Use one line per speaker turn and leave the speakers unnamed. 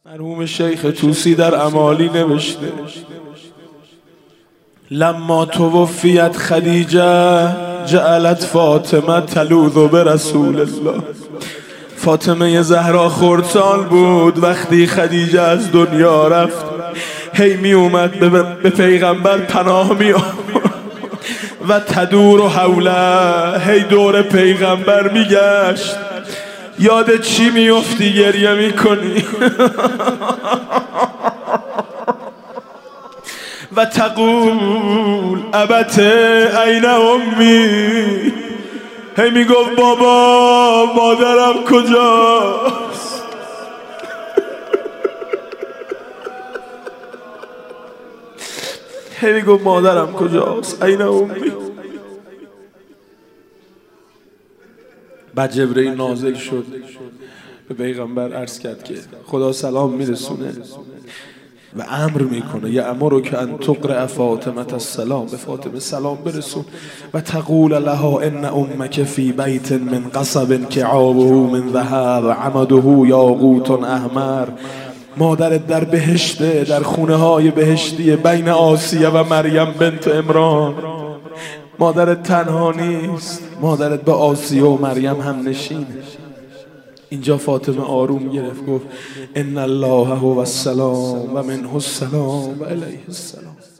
مرحوم شیخ طوسی در امالی نوشته لما توفیت خدیجه جعلت فاطمه تلوذ برسول الله. فاطمه زهرا خردسال بود وقتی خدیجه از دنیا رفت، هی می اومد به پیغمبر پناه می آورد و تدور حوله، هی دور پیغمبر می گشت. یاد چی می افتی گریه می کنی؟ و تقول ابت این امی، هی می گفت بابا مادرم کجاست؟ هی می گفت مادرم کجاست؟ این امی. بعد جبرئیل نازل شد به پیغمبر عرض کرد که خدا سلام میرسونه و امر میکنه یأمرک که ان تقرأ فاطمه السلام، به فاطمه سلام برسون و تقول لها ان امک فی بیت من قصب کعابه من ذهب عمده یاقوت احمر. مادرت در بهشته، در خونه های بهشتی بین آسیه و مریم بنت عمران. مادرت تنها نیست، مادرت با آسیه و مریم هم نشینه. اینجا فاطمه آروم گرفت گفت ان الله هو السلام و منه السلام و الیه السلام.